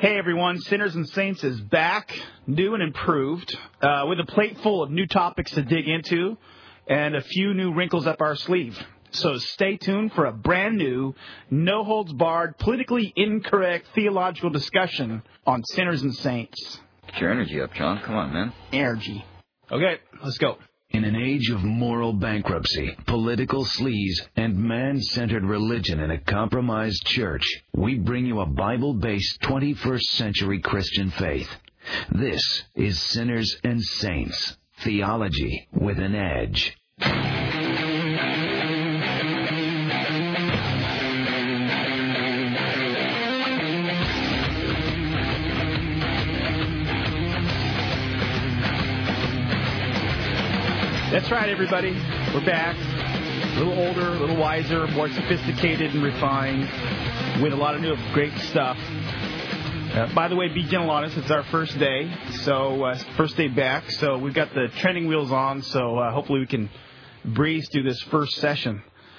Hey everyone, Sinners and Saints is back, new and improved, with a plate full of new topics to dig into and a few new wrinkles up our sleeve. So stay tuned for a brand new, no-holds-barred, politically incorrect theological discussion on Sinners and Saints. Get your energy up, John. Come on, man. Energy. Okay, let's go. In an age of moral bankruptcy, political sleaze, and man-centered religion in a compromised church, we bring you a Bible-based 21st century Christian faith. This is Sinners and Saints, theology with an edge. That's right, everybody. We're back. A little older, a little wiser, more sophisticated and refined, with a lot of new great stuff. By the way, be gentle on us. It's our first day, first day back. So we've got the training wheels on, so hopefully we can breeze through this first session.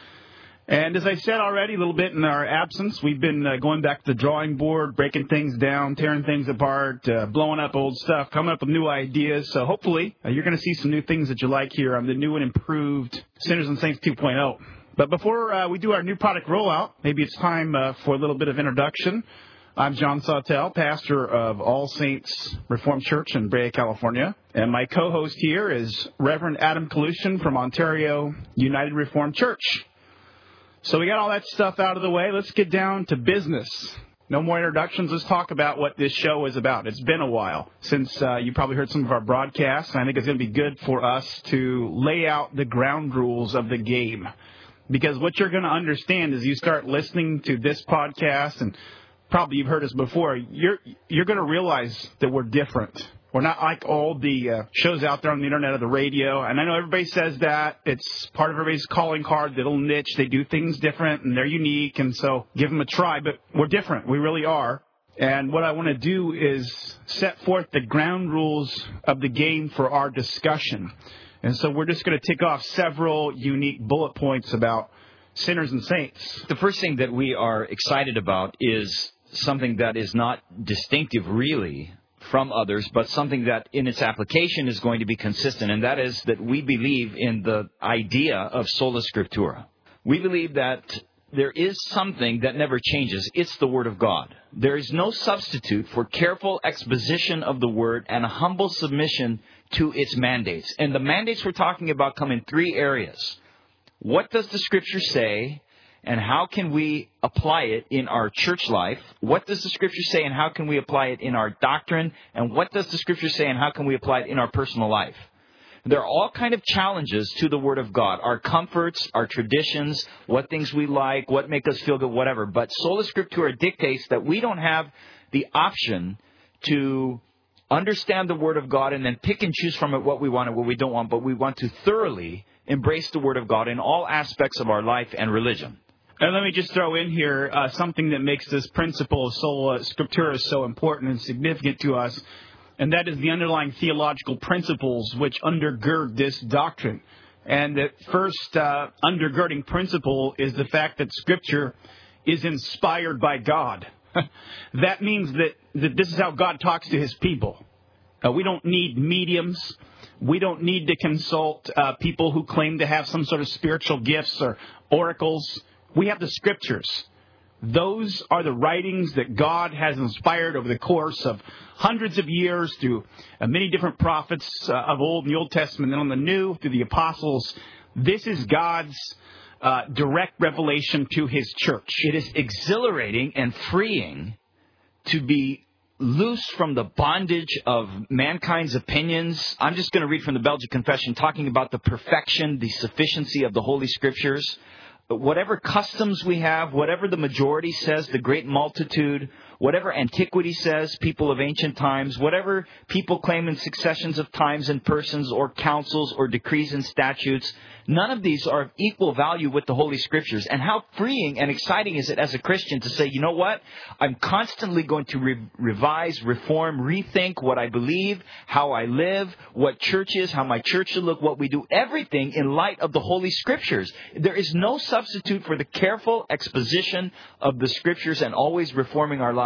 And as I said already, a little bit in our absence, we've been going back to the drawing board, breaking things down, tearing things apart, blowing up old stuff, coming up with new ideas. So hopefully you're going to see some new things that you like here on the new and improved Sinners and Saints 2.0. But before we do our new product rollout, maybe it's time for a little bit of introduction. I'm John Sawtelle, pastor of All Saints Reformed Church in Brea, California. And my co-host here is Reverend Adam Kalushin from Ontario United Reformed Church. So we got all that stuff out of the way. Let's get down to business. No more introductions. Let's talk about what this show is about. It's been a while since you probably heard some of our broadcasts. And I think it's going to be good for us to lay out the ground rules of the game. Because what you're going to understand as you start listening to this podcast, and probably you've heard us before, you're going to realize that we're different. We're not like all the shows out there on the internet or the radio. And I know everybody says that. It's part of everybody's calling card, the little niche. They do things different, and they're unique. And so give them a try. But we're different. We really are. And what I want to do is set forth the ground rules of the game for our discussion. And so we're just going to tick off several unique bullet points about Sinners and Saints. The first thing that we are excited about is something that is not distinctive, really, from others, but something that in its application is going to be consistent, and that is that we believe in the idea of sola scriptura. We believe that there is something that never changes. It's the Word of God. There is no substitute for careful exposition of the Word and a humble submission to its mandates. And the mandates we're talking about come in three areas. What does the Scripture say? And how can we apply it in our church life? What does the Scripture say and how can we apply it in our doctrine? And what does the Scripture say and how can we apply it in our personal life? There are all kind of challenges to the Word of God. Our comforts, our traditions, what things we like, what make us feel good, whatever. But Sola Scriptura dictates that we don't have the option to understand the Word of God and then pick and choose from it what we want and what we don't want. But we want to thoroughly embrace the Word of God in all aspects of our life and religion. And let me just throw in here something that makes this principle of sola scriptura so important and significant to us, and that is the underlying theological principles which undergird this doctrine. And the first undergirding principle is the fact that Scripture is inspired by God. That means that this is how God talks to His people. We don't need mediums. We don't need to consult people who claim to have some sort of spiritual gifts or oracles. We have the Scriptures. Those are the writings that God has inspired over the course of hundreds of years through many different prophets of old in the Old Testament and on the New through the apostles. This is God's direct revelation to His church. It is exhilarating and freeing to be loose from the bondage of mankind's opinions. I'm just going to read from the Belgian Confession talking about the perfection, the sufficiency of the Holy Scriptures. Whatever customs we have, whatever the majority says, the great multitude, whatever antiquity says, people of ancient times, whatever people claim in successions of times and persons or councils or decrees and statutes, none of these are of equal value with the Holy Scriptures. And how freeing and exciting is it as a Christian to say, you know what? I'm constantly going to revise, reform, rethink what I believe, how I live, what church is, how my church should look, what we do, everything in light of the Holy Scriptures. There is no substitute for the careful exposition of the Scriptures and always reforming our lives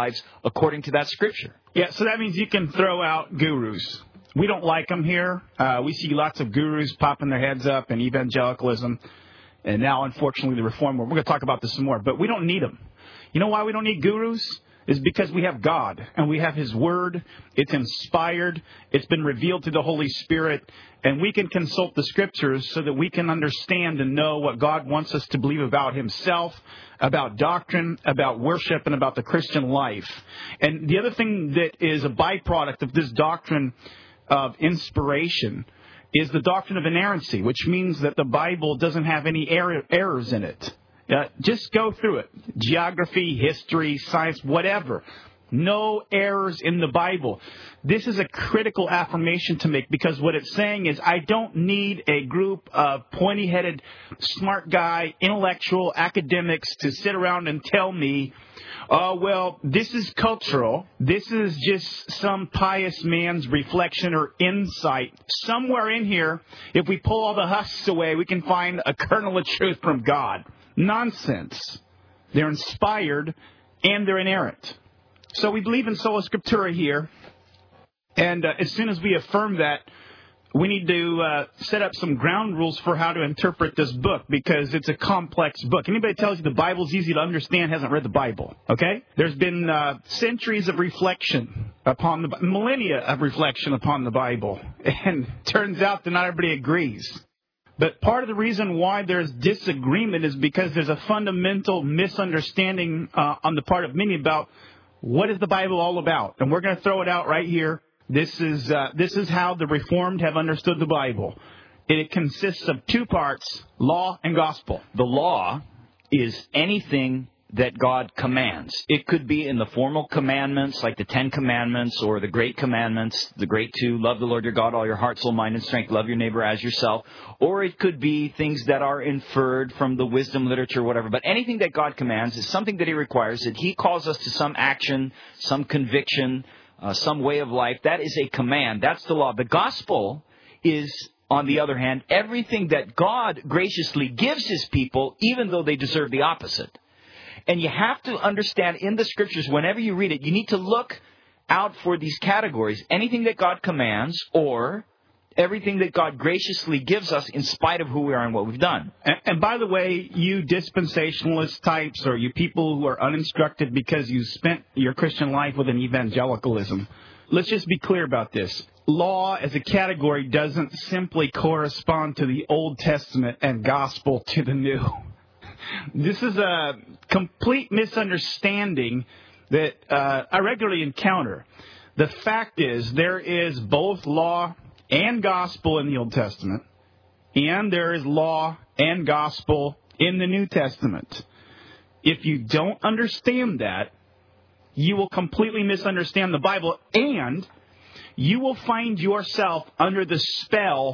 lives according to that Scripture. Yeah, so that means you can throw out gurus. We don't like them here. We see lots of gurus popping their heads up in evangelicalism. And now, unfortunately, the Reform world. We're going to talk about this some more. But we don't need them. You know why we don't need gurus? Is because we have God and we have His Word. It's inspired. It's been revealed to the Holy Spirit. And we can consult the Scriptures so that we can understand and know what God wants us to believe about Himself, about doctrine, about worship, and about the Christian life. And the other thing that is a byproduct of this doctrine of inspiration is the doctrine of inerrancy, which means that the Bible doesn't have any errors in it. Just go through it. Geography, history, science, whatever. No errors in the Bible. This is a critical affirmation to make because what it's saying is I don't need a group of pointy-headed, smart guy, intellectual academics to sit around and tell me, oh, well, this is cultural. This is just some pious man's reflection or insight. Somewhere in here, if we pull all the husks away, we can find a kernel of truth from God. Nonsense. They're inspired and they're inerrant. So we believe in sola scriptura here. And as soon as we affirm that, we need to set up some ground rules for how to interpret this book because it's a complex book. Anybody tells you the Bible's easy to understand hasn't read the Bible, okay? There's been centuries of reflection upon the millennia of reflection upon the Bible. And it turns out that not everybody agrees. But part of the reason why there's disagreement is because there's a fundamental misunderstanding on the part of many about what is the Bible all about. And we're going to throw it out right here. This is how the Reformed have understood the Bible. It consists of two parts, law and gospel. The law is anything that God commands. It could be in the formal commandments like the 10 Commandments or the Great Commandments, the Great Two, love the Lord your God, all your heart, soul, mind, and strength, love your neighbor as yourself. Or it could be things that are inferred from the wisdom literature, whatever. But anything that God commands is something that He requires, that He calls us to some action, some conviction, some way of life. That is a command. That's the law. The gospel is, on the other hand, everything that God graciously gives His people, even though they deserve the opposite. And you have to understand in the Scriptures, whenever you read it, you need to look out for these categories. Anything that God commands or everything that God graciously gives us in spite of who we are and what we've done. And by the way, you dispensationalist types or you people who are uninstructed because you spent your Christian life with an evangelicalism, let's just be clear about this. Law as a category doesn't simply correspond to the Old Testament and gospel to the New. This is a complete misunderstanding that I regularly encounter. The fact is there is both law and gospel in the Old Testament, and there is law and gospel in the New Testament. If you don't understand that, you will completely misunderstand the Bible, and you will find yourself under the spell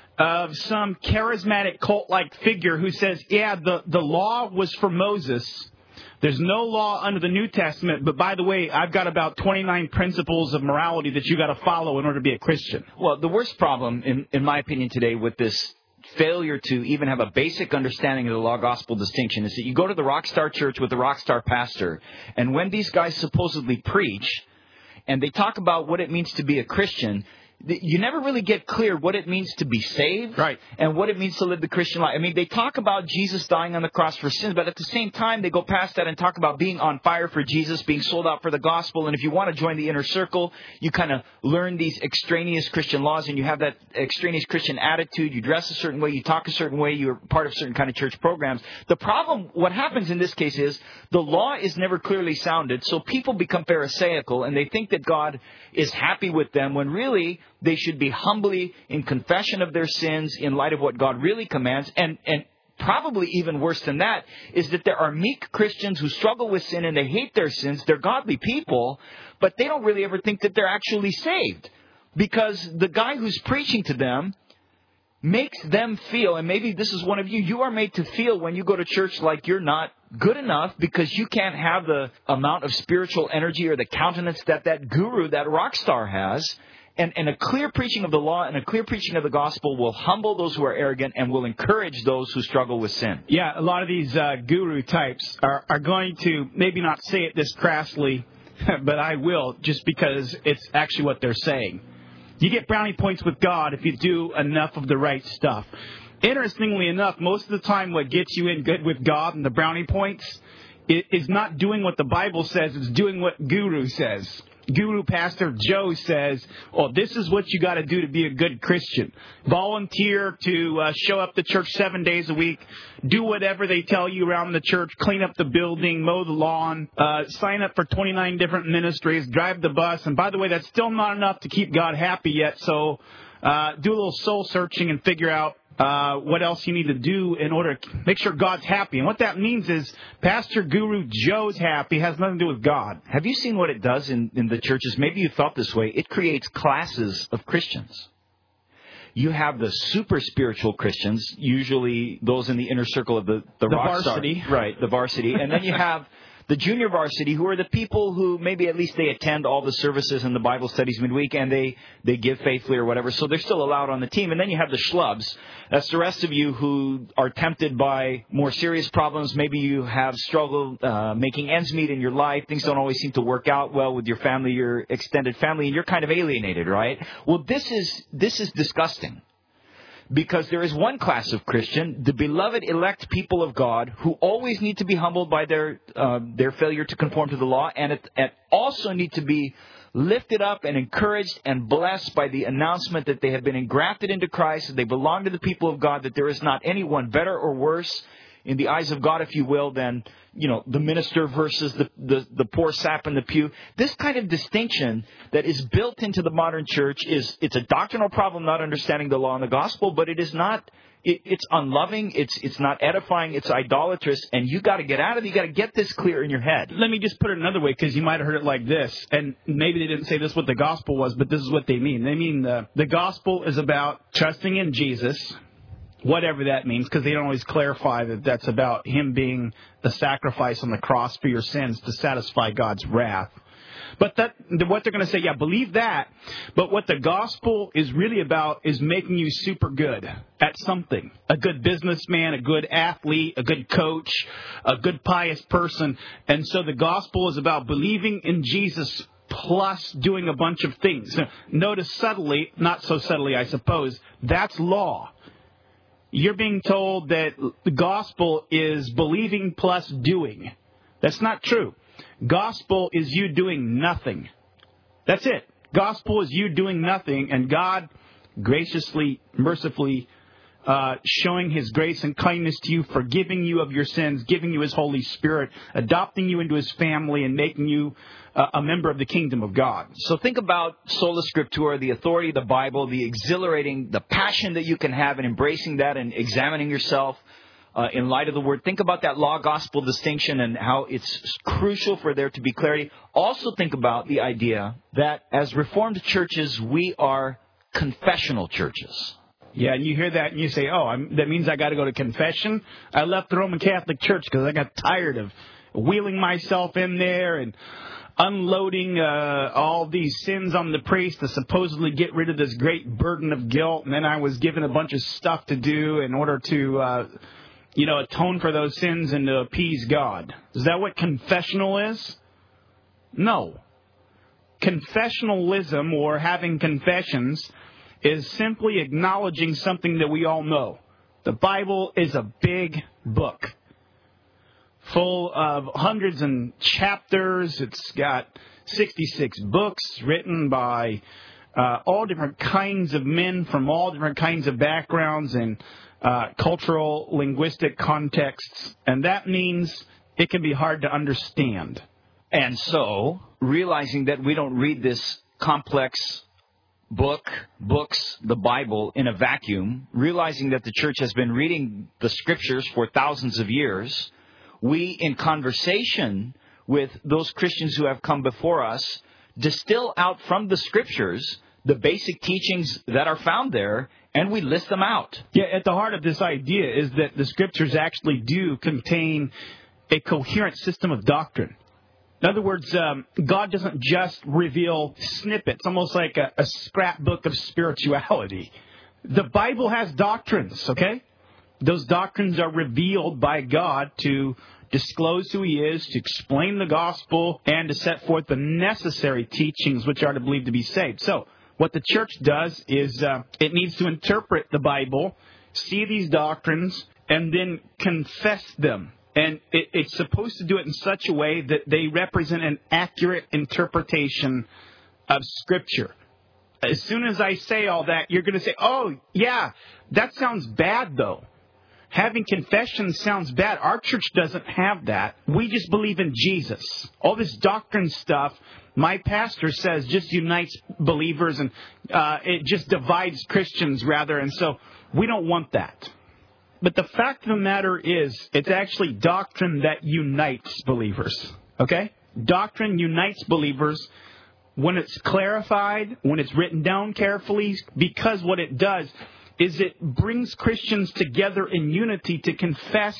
of some charismatic cult-like figure who says, yeah, the law was for Moses. There's no law under the New Testament, but by the way, I've got about 29 principles of morality that you got to follow in order to be a Christian. Well, the worst problem, in my opinion today, with this failure to even have a basic understanding of the law-gospel distinction is that you go to the rockstar church with the rockstar pastor, and when these guys supposedly preach, and they talk about what it means to be a Christian, you never really get clear what it means to be saved, right, and what it means to live the Christian life. I mean, they talk about Jesus dying on the cross for sins, but at the same time, they go past that and talk about being on fire for Jesus, being sold out for the gospel. And if you want to join the inner circle, you kind of learn these extraneous Christian laws, and you have that extraneous Christian attitude. You dress a certain way, you talk a certain way, you're part of certain kind of church programs. The problem, what happens in this case is the law is never clearly sounded, so people become pharisaical, and they think that God is happy with them when really they should be humbly in confession of their sins in light of what God really commands. And probably even worse than that is that there are meek Christians who struggle with sin and they hate their sins. They're godly people, but they don't really ever think that they're actually saved. Because the guy who's preaching to them makes them feel, and maybe this is one of you, you are made to feel when you go to church like you're not good enough because you can't have the amount of spiritual energy or the countenance that guru, that rock star has. And a clear preaching of the law and a clear preaching of the gospel will humble those who are arrogant and will encourage those who struggle with sin. Yeah, a lot of these guru types are going to maybe not say it this crassly, but I will, just because it's actually what they're saying. You get brownie points with God if you do enough of the right stuff. Interestingly enough, most of the time what gets you in good with God and the brownie points is not doing what the Bible says, it's doing what Guru says. Guru Pastor Joe says, oh, this is what you got to do to be a good Christian. Volunteer to show up to church 7 days a week. Do whatever they tell you around the church. Clean up the building. Mow the lawn. Sign up for 29 different ministries. Drive the bus. And by the way, that's still not enough to keep God happy yet. So do a little soul searching and figure out what else you need to do in order to make sure God's happy. And what that means is Pastor Guru Joe's happy has nothing to do with God. Have you seen what it does in the churches? Maybe you thought this way. It creates classes of Christians. You have the super spiritual Christians, usually those in the inner circle of the rock varsity. Star. Right, the varsity. And then you have the junior varsity, who are the people who maybe at least they attend all the services and the Bible studies midweek, and they give faithfully or whatever, so they're still allowed on the team. And then you have the schlubs. That's the rest of you who are tempted by more serious problems. Maybe you have struggled making ends meet in your life. Things don't always seem to work out well with your family, your extended family, and you're kind of alienated, right? Well, this is disgusting. Because there is one class of Christian, the beloved elect people of God, who always need to be humbled by their failure to conform to the law, and also need to be lifted up and encouraged and blessed by the announcement that they have been engrafted into Christ, that they belong to the people of God, that there is not anyone better or worse in the eyes of God, if you will, than, the minister versus the poor sap in the pew. This kind of distinction that is built into the modern church it's a doctrinal problem, not understanding the law and the gospel, but it is not, it's unloving, it's not edifying, it's idolatrous, and you got to get out of it. You got to get this clear in your head. Let me just put it another way, because you might have heard it like this, and maybe they didn't say this what the gospel was, but this is what they mean. They mean the gospel is about trusting in Jesus, whatever that means, because they don't always clarify that that's about Him being the sacrifice on the cross for your sins to satisfy God's wrath. But what they're going to say, yeah, believe that. But what the gospel is really about is making you super good at something. A good businessman, a good athlete, a good coach, a good pious person. And so the gospel is about believing in Jesus plus doing a bunch of things. Now, notice subtly, not so subtly, I suppose, that's law. You're being told that the gospel is believing plus doing. That's not true. Gospel is you doing nothing. That's it. Gospel is you doing nothing, and God graciously, mercifully showing His grace and kindness to you, forgiving you of your sins, giving you His Holy Spirit, adopting you into His family, and making you a member of the kingdom of God. So think about sola scriptura, the authority of the Bible, the exhilarating, the passion that you can have in embracing that and examining yourself in light of the Word. Think about that law-gospel distinction and how it's crucial for there to be clarity. Also think about the idea that as Reformed churches, we are confessional churches. Yeah, and you hear that and you say, that means I got to go to confession? I left the Roman Catholic Church because I got tired of wheeling myself in there and unloading all these sins on the priest to supposedly get rid of this great burden of guilt. And then I was given a bunch of stuff to do in order to, atone for those sins and to appease God. Is that what confessional is? No. Confessionalism, or having confessions, is simply acknowledging something that we all know. The Bible is a big book full of hundreds and chapters. It's got 66 books written by all different kinds of men from all different kinds of backgrounds and cultural, linguistic contexts. And that means it can be hard to understand. And so, realizing that we don't read this complex books, the Bible, in a vacuum, realizing that the church has been reading the Scriptures for thousands of years, we, in conversation with those Christians who have come before us, distill out from the Scriptures the basic teachings that are found there, and we list them out. Yeah, at the heart of this idea is that the Scriptures actually do contain a coherent system of doctrine. In other words, God doesn't just reveal snippets, almost like a scrapbook of spirituality. The Bible has doctrines, okay? Those doctrines are revealed by God to disclose who he is, to explain the gospel, and to set forth the necessary teachings which are to believe to be saved. So, what the church does is it needs to interpret the Bible, see these doctrines, and then confess them. And it's supposed to do it in such a way that they represent an accurate interpretation of Scripture. As soon as I say all that, you're going to say, oh, yeah, that sounds bad, though. Having confession sounds bad. Our church doesn't have that. We just believe in Jesus. All this doctrine stuff, my pastor says, just unites believers, and it just divides Christians, rather. And so we don't want that. But the fact of the matter is, it's actually doctrine that unites believers. Okay? Doctrine unites believers when it's clarified, when it's written down carefully, because what it does is it brings Christians together in unity to confess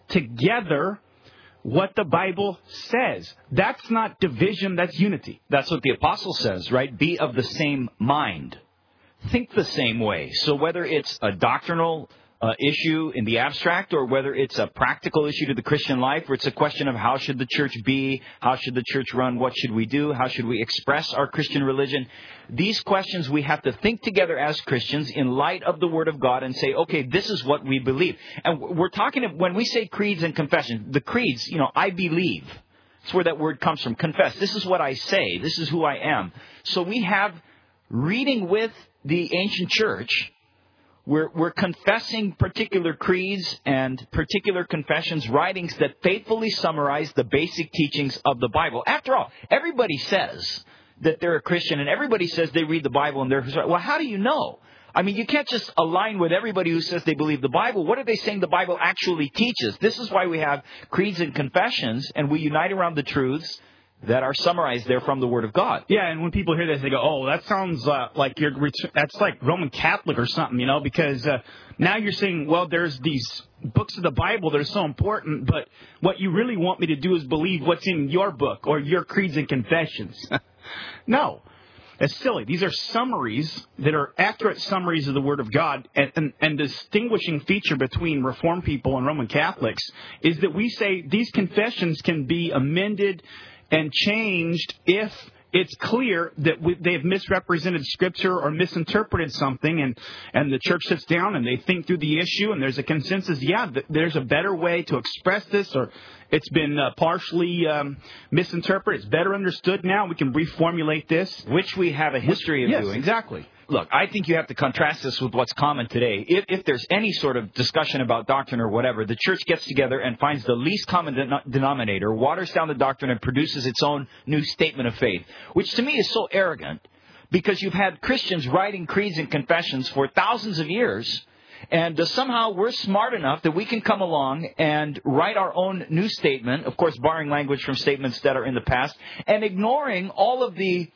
together what the Bible says. That's not division, that's unity. That's what the apostle says, right? Be of the same mind. Think the same way. So whether it's a doctrinal issue in the abstract, or whether it's a practical issue to the Christian life, where it's a question of how should the church be, how should the church run, what should we do, how should we express our Christian religion. These questions we have to think together as Christians in light of the Word of God and say, okay, this is what we believe. And we're talking, when we say creeds and confession, the creeds, I believe. That's where that word comes from, confess. This is what I say. This is who I am. So we have, reading with the ancient church, we're confessing particular creeds and particular confessions, writings that faithfully summarize the basic teachings of the Bible. After all, everybody says that they're a Christian, and everybody says they read the Bible, and they're... Well, how do you know? I mean, you can't just align with everybody who says they believe the Bible. What are they saying the Bible actually teaches? This is why we have creeds and confessions, and we unite around the truths that are summarized there from the Word of God. Yeah, and when people hear this, they go, oh, that sounds like that's like Roman Catholic or something, because now you're saying, well, there's these books of the Bible that are so important, but what you really want me to do is believe what's in your book or your creeds and confessions. No, that's silly. These are summaries that are accurate summaries of the Word of God, and distinguishing feature between Reformed people and Roman Catholics is that we say these confessions can be amended and changed if it's clear that they've misrepresented Scripture or misinterpreted something, and the church sits down and they think through the issue, and there's a consensus, there's a better way to express this, or it's been partially misinterpreted, it's better understood now, we can reformulate this. Which we have a history of doing. Exactly. Look, I think you have to contrast this with what's common today. If there's any sort of discussion about doctrine or whatever, the church gets together and finds the least common denominator, waters down the doctrine, and produces its own new statement of faith, which to me is so arrogant, because you've had Christians writing creeds and confessions for thousands of years, and somehow we're smart enough that we can come along and write our own new statement, of course borrowing language from statements that are in the past, and ignoring all of the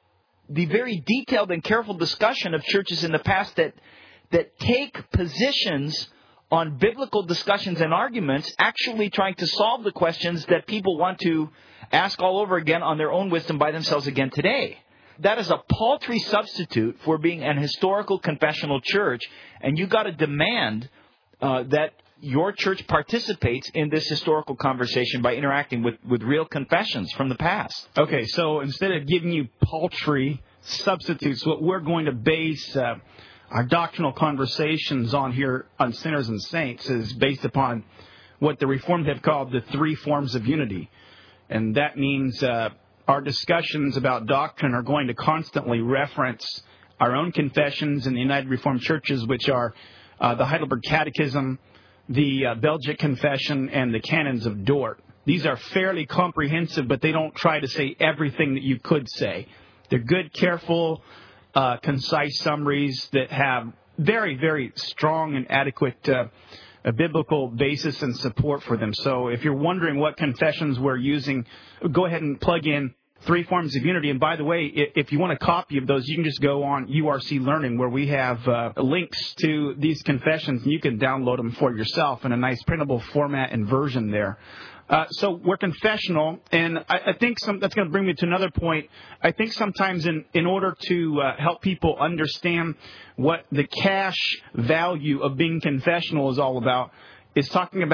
very detailed and careful discussion of churches in the past that take positions on biblical discussions and arguments, actually trying to solve the questions that people want to ask all over again on their own wisdom by themselves again today. That is a paltry substitute for being an historical confessional church, and you've got to demand that your church participates in this historical conversation by interacting with real confessions from the past. Okay, so instead of giving you paltry substitutes, what we're going to base our doctrinal conversations on here on Sinners and Saints is based upon what the Reformed have called the three forms of unity. And that means our discussions about doctrine are going to constantly reference our own confessions in the United Reformed Churches, which are the Heidelberg Catechism, the Belgic Confession, and the Canons of Dort. These are fairly comprehensive, but they don't try to say everything that you could say. They're good, careful, concise summaries that have very, very strong and adequate biblical basis and support for them. So if you're wondering what confessions we're using, go ahead and plug in Three Forms of Unity. And by the way, if you want a copy of those, you can just go on URC Learning, where we have links to these confessions, and you can download them for yourself in a nice printable format and version there. So we're confessional, and I think that's going to bring me to another point. I think sometimes in order to help people understand what the cash value of being confessional is all about, is talking about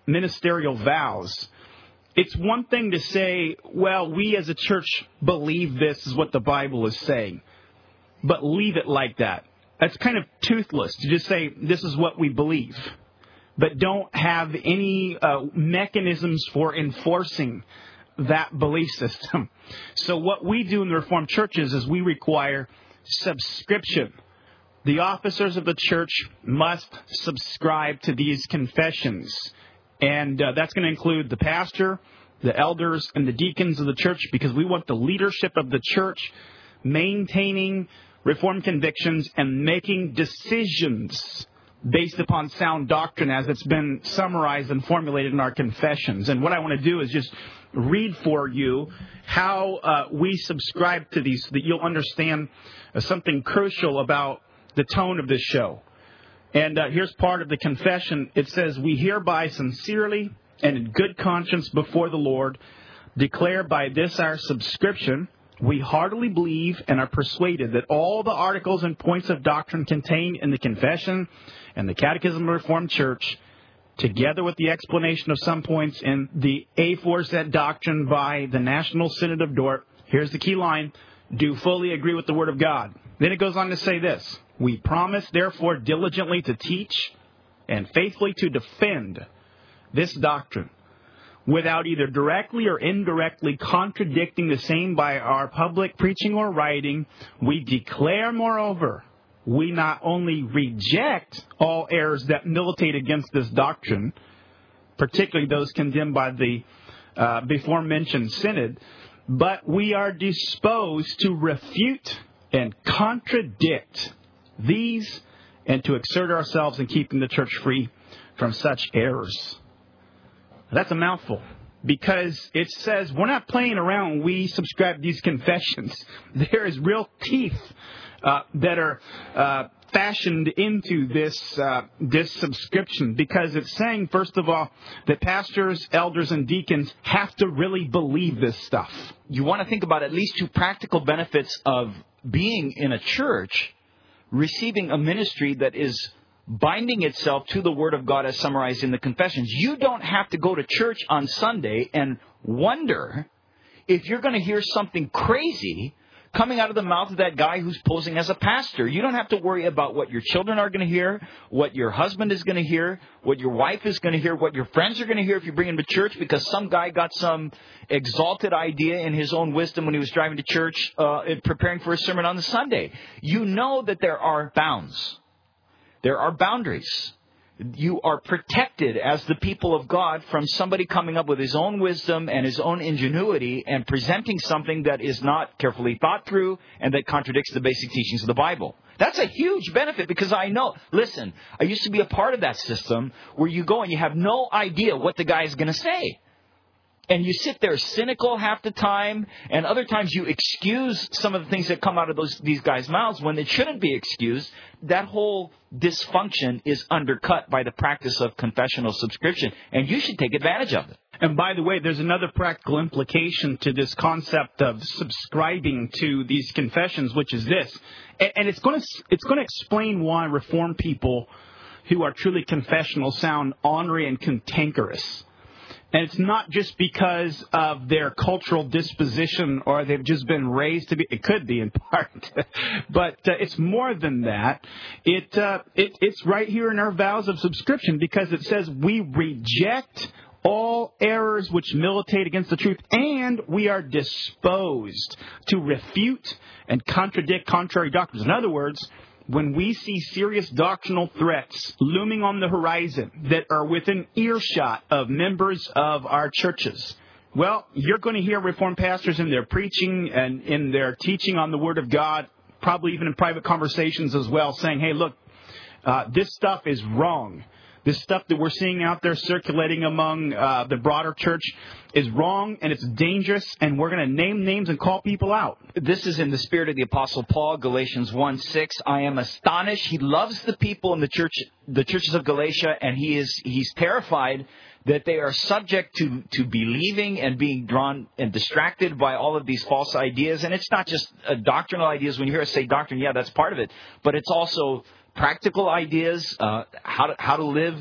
ministerial vows, it's one thing to say, well, we as a church believe this is what the Bible is saying, but leave it like that. That's kind of toothless to just say this is what we believe, but don't have any mechanisms for enforcing that belief system. So what we do in the Reformed churches is we require subscription. The officers of the church must subscribe to these confessions. And that's going to include the pastor, the elders, and the deacons of the church, because we want the leadership of the church maintaining Reformed convictions and making decisions based upon sound doctrine as it's been summarized and formulated in our confessions. And what I want to do is just read for you how we subscribe to these so that you'll understand something crucial about the tone of this show. And here's part of the confession. It says, "We hereby sincerely and in good conscience before the Lord declare by this our subscription, we heartily believe and are persuaded that all the articles and points of doctrine contained in the confession and the Catechism of the Reformed Church, together with the explanation of some points in the aforesaid doctrine by the National Synod of Dort," here's the key line, "do fully agree with the Word of God." Then it goes on to say this, "We promise, therefore, diligently to teach and faithfully to defend this doctrine, without either directly or indirectly contradicting the same by our public preaching or writing. We declare, moreover, we not only reject all errors that militate against this doctrine, particularly those condemned by the before-mentioned synod, but we are disposed to refute and contradict these and to exert ourselves in keeping the church free from such errors." That's a mouthful, because it says we're not playing around when we subscribe to these confessions. There is real teeth that are fashioned into this subscription, because it's saying, first of all, that pastors, elders, and deacons have to really believe this stuff. You want to think about at least two practical benefits of being in a church, receiving a ministry that is binding itself to the Word of God as summarized in the confessions. You don't have to go to church on Sunday and wonder if you're going to hear something crazy coming out of the mouth of that guy who's posing as a pastor. You don't have to worry about what your children are going to hear, what your husband is going to hear, what your wife is going to hear, what your friends are going to hear if you bring them to church, because some guy got some exalted idea in his own wisdom when he was driving to church preparing for a sermon on the Sunday. You know that there are bounds. There are boundaries. You are protected as the people of God from somebody coming up with his own wisdom and his own ingenuity and presenting something that is not carefully thought through and that contradicts the basic teachings of the Bible. That's a huge benefit, because I know, listen, I used to be a part of that system where you go and you have no idea what the guy is going to say. And you sit there cynical half the time, and other times you excuse some of the things that come out of these guys' mouths when it shouldn't be excused. That whole dysfunction is undercut by the practice of confessional subscription, and you should take advantage of it. And by the way, there's another practical implication to this concept of subscribing to these confessions, which is this. And it's going to explain why Reformed people who are truly confessional sound ornery and cantankerous. And it's not just because of their cultural disposition or they've just been raised to be. It could be in part, but it's more than that. It's right here in our vows of subscription, because it says we reject all errors which militate against the truth, and we are disposed to refute and contradict contrary doctrines. In other words, when we see serious doctrinal threats looming on the horizon that are within earshot of members of our churches, well, you're going to hear Reformed pastors in their preaching and in their teaching on the Word of God, probably even in private conversations as well, saying, hey, look, this stuff is wrong. This stuff that we're seeing out there circulating among the broader church is wrong, and it's dangerous, and we're going to name names and call people out. This is in the spirit of the Apostle Paul, Galatians 1:6. I am astonished. He loves the people in the churches of Galatia, and he's terrified that they are subject to believing and being drawn and distracted by all of these false ideas. And it's not just doctrinal ideas. When you hear us say doctrine, yeah, that's part of it. But it's also practical ideas, how to live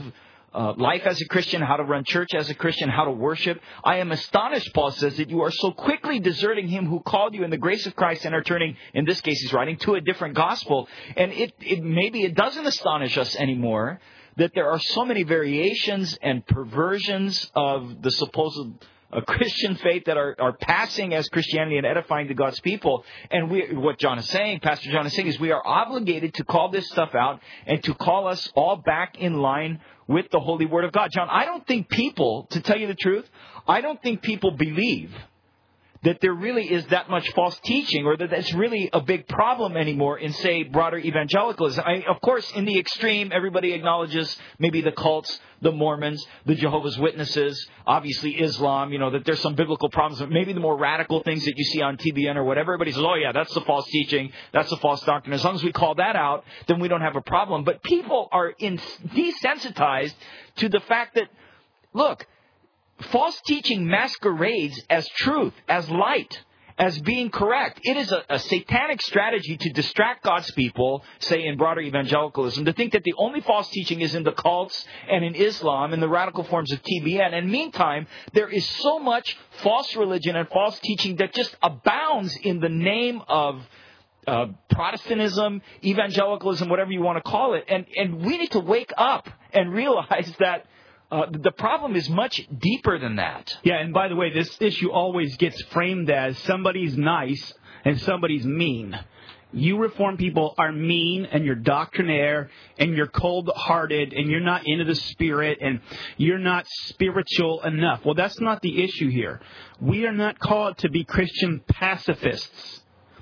life as a Christian, how to run church as a Christian, how to worship. I am astonished, Paul says, that you are so quickly deserting him who called you in the grace of Christ and are turning, in this case he's writing, to a different gospel. And maybe it doesn't astonish us anymore that there are so many variations and perversions of the supposed Christian faith that are passing as Christianity and edifying to God's people. And what John is saying, Pastor John is saying, is we are obligated to call this stuff out and to call us all back in line with the holy word of God. John, I don't think people, to tell you the truth, I don't think people believe that there really is that much false teaching, or that that's really a big problem anymore in, say, broader evangelicalism. Of course, in the extreme, everybody acknowledges maybe the cults, the Mormons, the Jehovah's Witnesses, obviously Islam, that there's some biblical problems. Maybe the more radical things that you see on TBN or whatever, everybody says, oh yeah, that's the false teaching, that's the false doctrine. As long as we call that out, then we don't have a problem. But people are desensitized to the fact that, look, false teaching masquerades as truth, as light, as being correct. It is a satanic strategy to distract God's people, say in broader evangelicalism, to think that the only false teaching is in the cults and in Islam and the radical forms of TBN. And meantime, there is so much false religion and false teaching that just abounds in the name of Protestantism, evangelicalism, whatever you want to call it. And we need to wake up and realize that the problem is much deeper than that. Yeah, and by the way, this issue always gets framed as somebody's nice and somebody's mean. You Reformed people are mean, and you're doctrinaire, and you're cold-hearted, and you're not into the Spirit, and you're not spiritual enough. Well, that's not the issue here. We are not called to be Christian pacifists.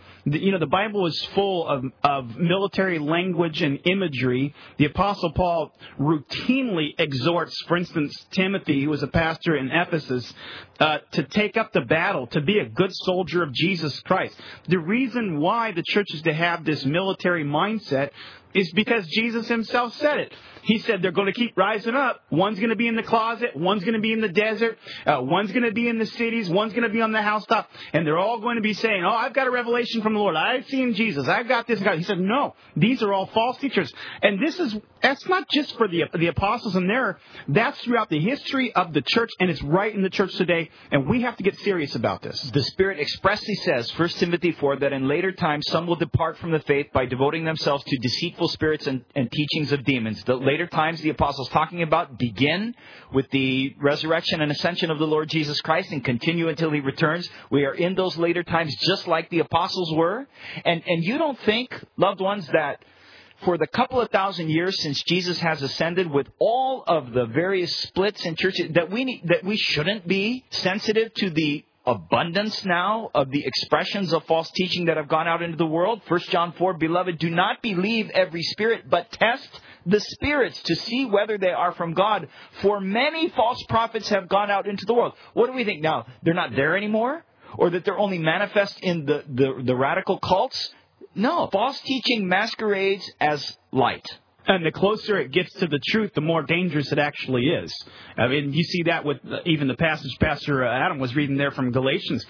The Bible is full of military language and imagery. The Apostle Paul routinely exhorts, for instance, Timothy, who was a pastor in Ephesus, to take up the battle, to be a good soldier of Jesus Christ. The reason why the church is to have this military mindset is because Jesus himself said it. He said they're going to keep rising up. One's going to be in the closet. One's going to be in the desert. One's going to be in the cities. One's going to be on the housetop. And they're all going to be saying, oh, I've got a revelation from the Lord. I've seen Jesus. I've got this guy. He said, no, these are all false teachers. And that's not just for the apostles and that's throughout the history of the church, and it's right in the church today. And we have to get serious about this. The Spirit expressly says, 1 Timothy 4, that in later times some will depart from the faith by devoting themselves to deceitful spirits and teachings of demons. The later times the apostles talking about begin with the resurrection and ascension of the Lord Jesus Christ and continue until he returns. We are in those later times just like the apostles were. And you don't think, loved ones, that for the couple of thousand years since Jesus has ascended, with all of the various splits in churches, that we shouldn't be sensitive to the abundance now of the expressions of false teaching that have gone out into the world? 1 John 4, beloved, do not believe every spirit, but test the spirits to see whether they are from God. For many false prophets have gone out into the world. What do we think now? They're not there anymore? Or that they're only manifest in the radical cults? No, false teaching masquerades as light. And the closer it gets to the truth, the more dangerous it actually is. I mean, you see that with even the passage Pastor Adam was reading there from Galatians.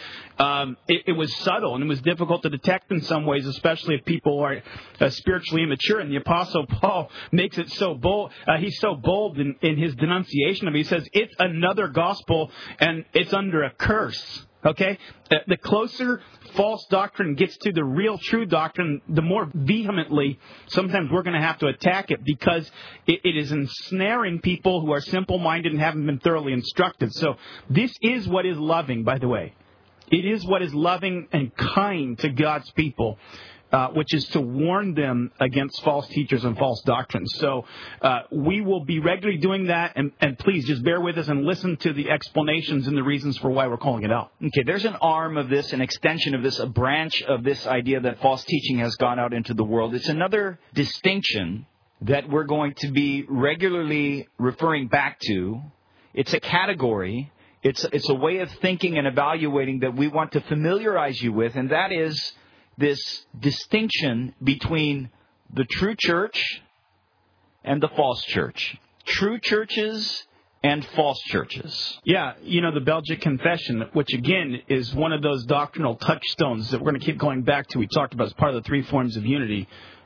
It was subtle, and it was difficult to detect in some ways, especially if people are spiritually immature. And the Apostle Paul makes it so bold. He's so bold in his denunciation of it. He says, it's another gospel, and it's under a curse. Okay? The closer false doctrine gets to the real true doctrine, the more vehemently sometimes we're going to have to attack it, because it is ensnaring people who are simple-minded and haven't been thoroughly instructed. So this is what is loving, by the way. It is what is loving and kind to God's people, which is to warn them against false teachers and false doctrines. So we will be regularly doing that, and please just bear with us and listen to the explanations and the reasons for why we're calling it out. Okay, there's an arm of this, an extension of this, a branch of this idea that false teaching has gone out into the world. It's another distinction that we're going to be regularly referring back to. It's a category. It's a way of thinking and evaluating that we want to familiarize you with, and that is this distinction between the true church and the false church. True churches and false churches. Yeah, the Belgic Confession, which again is one of those doctrinal touchstones that we're going to keep going back to. We talked about as part of the three forms of unity.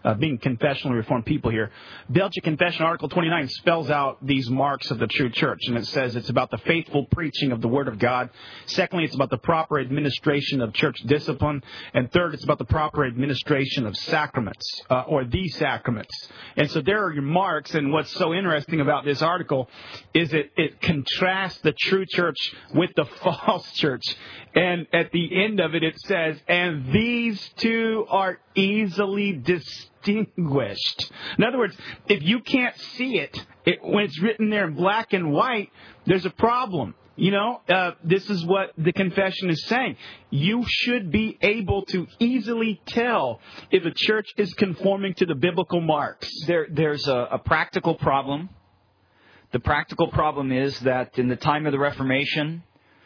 being confessionally reformed people here. Belgic Confession, Article 29, spells out these marks of the true church. And it says it's about the faithful preaching of the Word of God. Secondly, it's about the proper administration of church discipline. And third, it's about the proper administration of sacraments, or the sacraments. And so there are your marks. And what's so interesting about this article is it contrasts the true church with the false church. And at the end of it, it says, and these two are easily distinguished. In other words, if you can't see it, when it's written there in black and white, there's a problem. This is what the confession is saying. You should be able to easily tell if a church is conforming to the biblical marks. There's a practical problem. The practical problem is that in the time of the Reformation,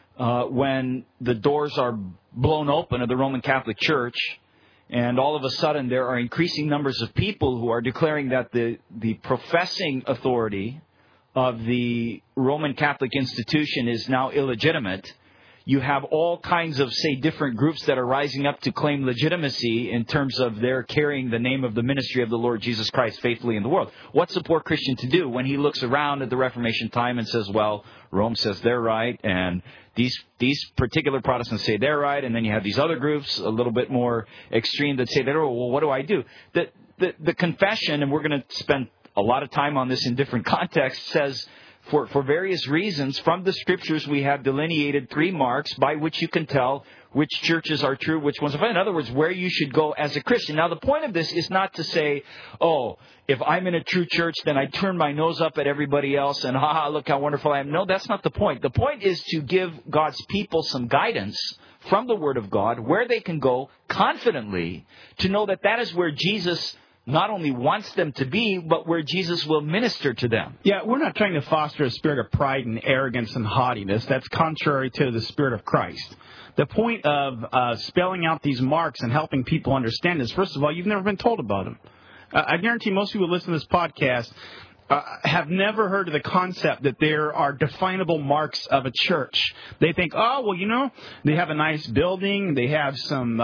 when the doors are blown open of the Roman Catholic Church, and all of a sudden there are increasing numbers of people who are declaring that the professing authority of the Roman Catholic institution is now illegitimate, you have all kinds of, say, different groups that are rising up to claim legitimacy in terms of their carrying the name of the ministry of the Lord Jesus Christ faithfully in the world. What's a poor Christian to do when he looks around at the Reformation time and says, well, Rome says they're right, and these particular Protestants say they're right, and then you have these other groups a little bit more extreme that say they're right. Well, what do I do? The confession, and we're going to spend a lot of time on this in different contexts, says for various reasons, from the Scriptures we have delineated 3 marks by which you can tell which churches are true, which ones are false. In other words, where you should go as a Christian. Now, the point of this is not to say, oh, if I'm in a true church, then I turn my nose up at everybody else and, look how wonderful I am. No, that's not the point. The point is to give God's people some guidance from the Word of God where they can go confidently to know that that is where Jesus not only wants them to be, but where Jesus will minister to them. Yeah, we're not trying to foster a spirit of pride and arrogance and haughtiness. That's contrary to the Spirit of Christ. The point of spelling out these marks and helping people understand is, first of all, you've never been told about them. I guarantee most people who listen to this podcast have never heard of the concept that there are definable marks of a church. They think, they have a nice building, they have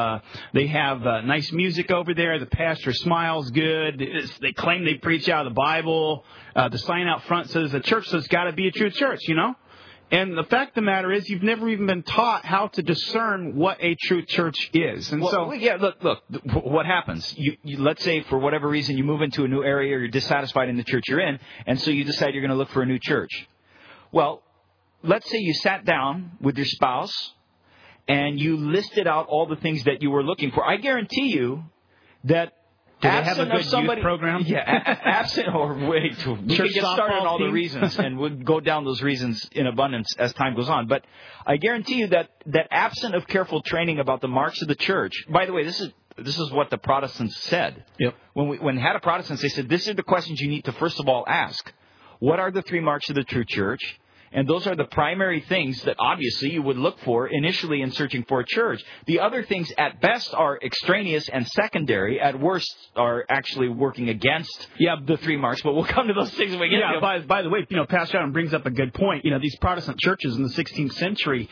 nice music over there, the pastor smiles good, they claim they preach out of the Bible, the sign out front says the church, so it's got to be a true church, And the fact of the matter is, you've never even been taught how to discern what a true church is. And look, what happens? You let's say for whatever reason you move into a new area or you're dissatisfied in the church you're in, and so you decide you're going to look for a new church. Well, let's say you sat down with your spouse and you listed out all the things that you were looking for. I guarantee you that do they have a good youth program? Yeah, absent or wait. We can get started on all the reasons, and we'll go down those reasons in abundance as time goes on. But I guarantee you that absent of careful training about the marks of the church. By the way, this is what the Protestants said. Yep. When they had a Protestants, they said, "These are the questions you need to first of all ask. What are the 3 marks of the true church?" And those are the primary things that obviously you would look for initially in searching for a church. The other things at best are extraneous and secondary. At worst are actually working against the 3 marks. But we'll come to those things when we get to them. By the way, Pastor Adam brings up a good point. These Protestant churches in the 16th century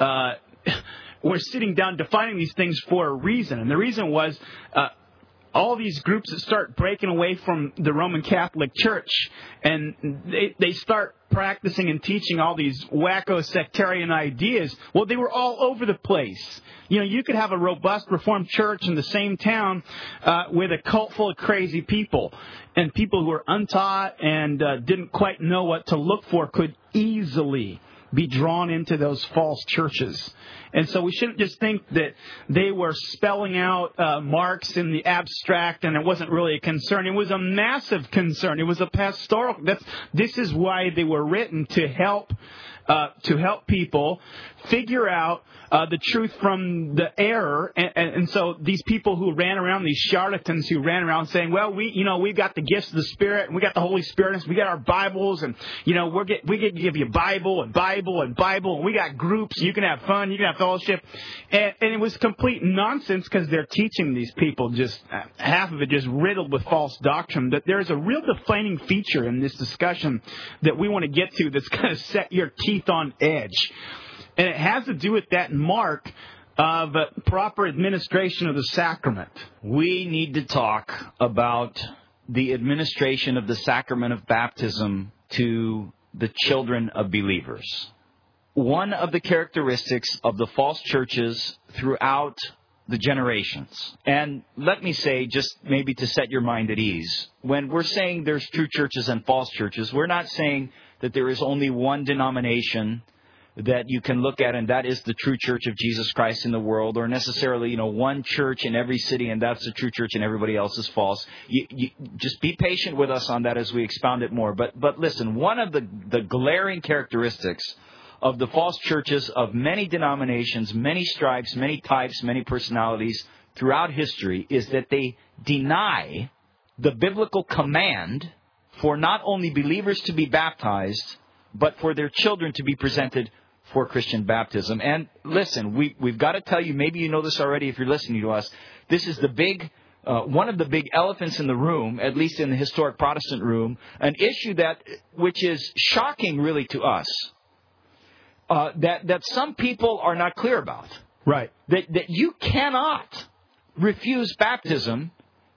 were sitting down defining these things for a reason. And the reason was all these groups that start breaking away from the Roman Catholic Church, and they start practicing and teaching all these wacko sectarian ideas. Well, they were all over the place. You could have a robust Reformed church in the same town with a cult full of crazy people. And people who were untaught and didn't quite know what to look for could easily be drawn into those false churches. And so we shouldn't just think that they were spelling out marks in the abstract and it wasn't really a concern. It was a massive concern. It was a pastoral. This is why they were written, to help people figure out the truth from the error. And so these people who ran around, these charlatans who ran around saying, well, we've got the gifts of the Spirit, and we got the Holy Spirit, and we got our Bibles, and we get to give you Bible, and we got groups, you can have fun, you can have fellowship. And it was complete nonsense, because they're teaching these people just half of it just riddled with false doctrine. That there's a real defining feature in this discussion that we want to get to that's going to set your teeth on edge. And it has to do with that mark of proper administration of the sacrament. We need to talk about the administration of the sacrament of baptism to the children of believers. One of the characteristics of the false churches throughout the generations. And let me say, just maybe to set your mind at ease, when we're saying there's true churches and false churches, we're not saying that there is only one denomination that you can look at and that is the true church of Jesus Christ in the world, or necessarily, one church in every city and that's the true church and everybody else is false. You just be patient with us on that as we expound it more. But listen, one of the glaring characteristics of the false churches of many denominations, many stripes, many types, many personalities throughout history is that they deny the biblical command for not only believers to be baptized, but for their children to be presented for Christian baptism. And listen, we've got to tell you, maybe you know this already if you're listening to us, this is the big one of the big elephants in the room, at least in the historic Protestant room, an issue which is shocking really to us. That some people are not clear about. Right. That you cannot refuse baptism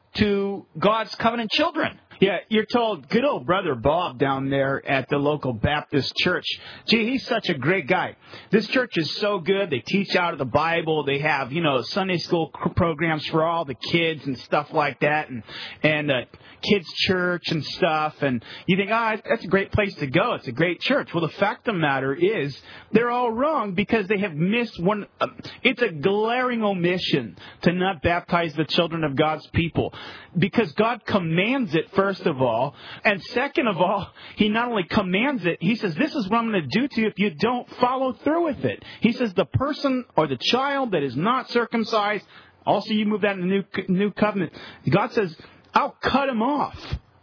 to God's covenant children. Yeah, you're told, good old brother Bob down there at the local Baptist church. Gee, he's such a great guy. This church is so good. They teach out of the Bible. They have, Sunday school programs for all the kids and stuff like that, and kids church and stuff. And you think, that's a great place to go. It's a great church. Well, the fact of the matter is they're all wrong because they have missed one. It's a glaring omission to not baptize the children of God's people because God commands it first of all, and second of all, He not only commands it, He says, this is what I'm going to do to you if you don't follow through with it. He says the person or the child that is not circumcised, also you move that in the new covenant, God says, I'll cut him off.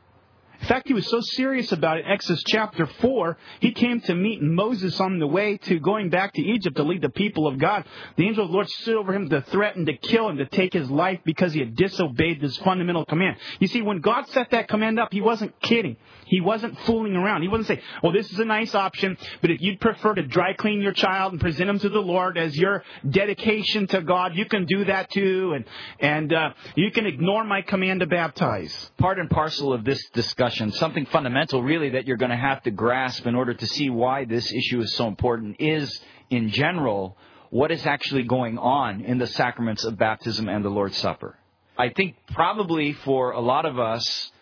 In fact, He was so serious about it. In Exodus chapter 4, He came to meet Moses on the way to going back to Egypt to lead the people of God. The angel of the Lord stood over him to threaten to kill him, to take his life because he had disobeyed this fundamental command. You see, when God set that command up, He wasn't kidding. He wasn't fooling around. He wasn't saying, well, this is a nice option, but if you'd prefer to dry clean your child and present him to the Lord as your dedication to God, you can do that too, and you can ignore my command to baptize. Part and parcel of this discussion, something fundamental really that you're going to have to grasp in order to see why this issue is so important is, in general, what is actually going on in the sacraments of baptism and the Lord's Supper. I think probably for a lot of us,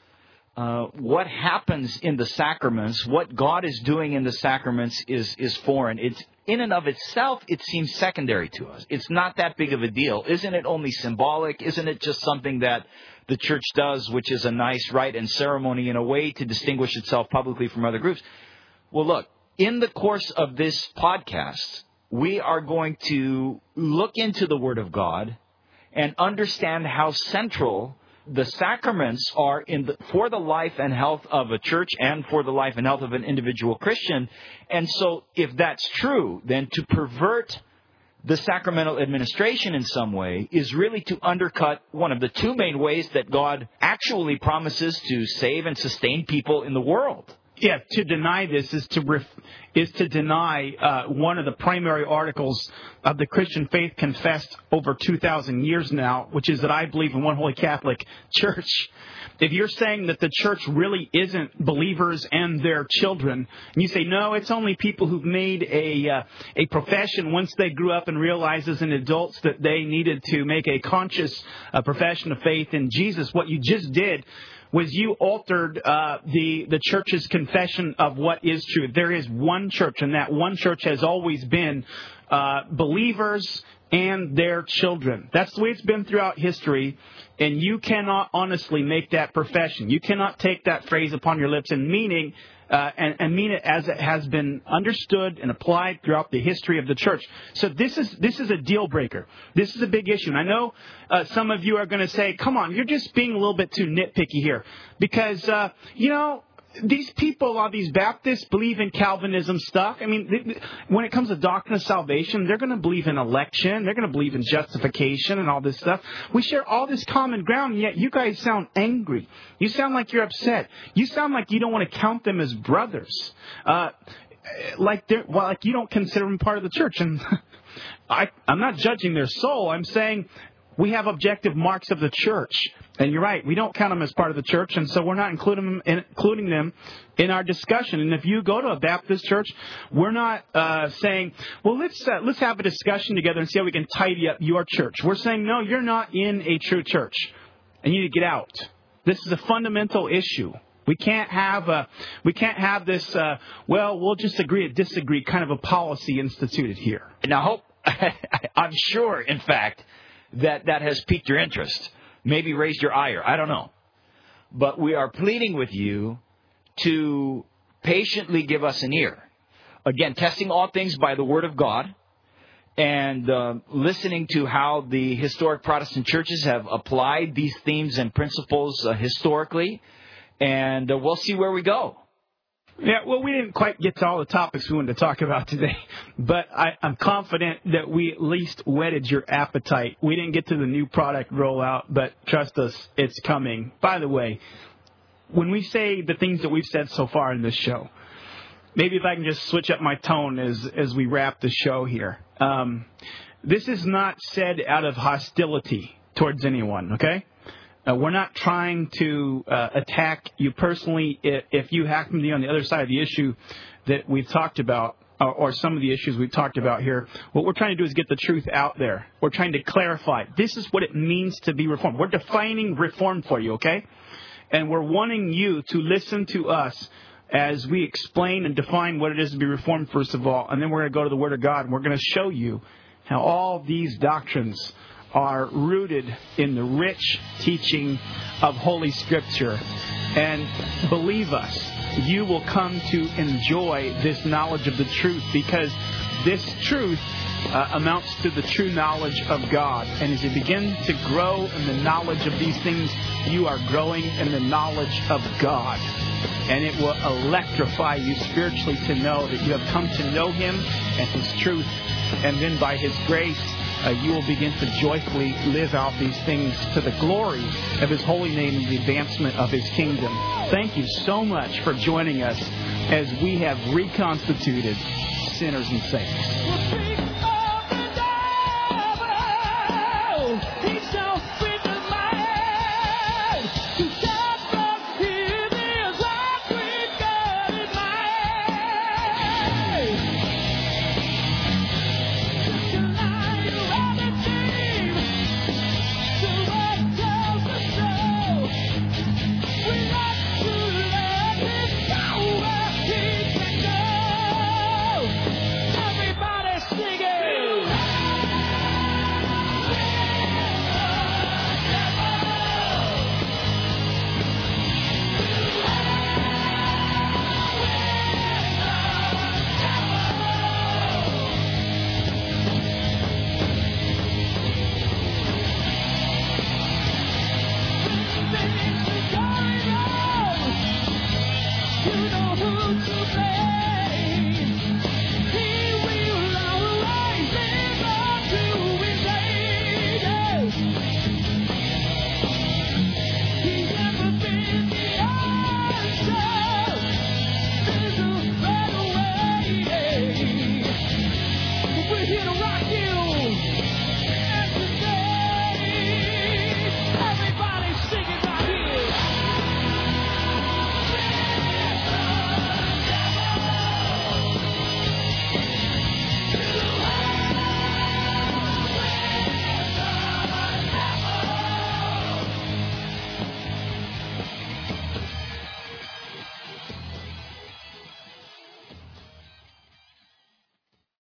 what happens in the sacraments, what God is doing in the sacraments is foreign. It's in and of itself, it seems secondary to us. It's not that big of a deal. Isn't it only symbolic? Isn't it just something that the church does, which is a nice rite and ceremony in a way to distinguish itself publicly from other groups? Well, look, in the course of this podcast, we are going to look into the Word of God and understand how central the sacraments are for the life and health of a church and for the life and health of an individual Christian. And so if that's true, then to pervert the sacramental administration in some way is really to undercut one of the two main ways that God actually promises to save and sustain people in the world. Yeah, to deny this is to deny one of the primary articles of the Christian faith confessed over 2,000 years now, which is that I believe in one Holy Catholic Church. If you're saying that the church really isn't believers and their children, and you say, no, it's only people who've made a profession once they grew up and realized as an adults that they needed to make a conscious profession of faith in Jesus, what you just did was you altered the church's confession of what is true. There is one church, and that one church has always been believers and their children. That's the way it's been throughout history, and you cannot honestly make that profession. You cannot take that phrase upon your lips and mean it as it has been understood and applied throughout the history of the church. So this is a deal breaker. This is a big issue. And I know some of you are going to say, come on, you're just being a little bit too nitpicky here. Because, these people, a lot of these Baptists, believe in Calvinism stuff. I mean, when it comes to doctrine of salvation, they're going to believe in election. They're going to believe in justification and all this stuff. We share all this common ground, and yet you guys sound angry. You sound like you're upset. You sound like you don't want to count them as brothers. like you don't consider them part of the church. And I'm not judging their soul. I'm saying we have objective marks of the church. And you're right, we don't count them as part of the church, and so we're not including them in our discussion. And if you go to a Baptist church, we're not saying, well, let's have a discussion together and see how we can tidy up your church. We're saying, no, you're not in a true church, and you need to get out. This is a fundamental issue. We can't have this. We'll just agree to disagree kind of a policy instituted here. Now, I'm sure, in fact, that has piqued your interest. Maybe raised your ire. I don't know. But we are pleading with you to patiently give us an ear. Again, testing all things by the Word of God and listening to how the historic Protestant churches have applied these themes and principles historically. And we'll see where we go. Yeah, well, we didn't quite get to all the topics we wanted to talk about today, but I'm confident that we at least whetted your appetite. We didn't get to the new product rollout, but trust us, it's coming. By the way, when we say the things that we've said so far in this show, maybe if I can just switch up my tone as we wrap the show here. This is not said out of hostility towards anyone, okay? We're not trying to attack you personally if you happen to be on the other side of the issue that we've talked about, or some of the issues we've talked about here. What we're trying to do is get the truth out there. We're trying to clarify. This is what it means to be Reformed. We're defining Reformed for you, okay? And we're wanting you to listen to us as we explain and define what it is to be Reformed, first of all. And then we're going to go to the Word of God, and we're going to show you how all these doctrines are rooted in the rich teaching of Holy Scripture. And believe us, you will come to enjoy this knowledge of the truth, because this truth amounts to the true knowledge of God. And as you begin to grow in the knowledge of these things, you are growing in the knowledge of God. And it will electrify you spiritually to know that you have come to know Him and His truth. And then by His grace, you will begin to joyfully live out these things to the glory of His holy name and the advancement of His kingdom. Thank you so much for joining us as we have reconstituted sinners and saints.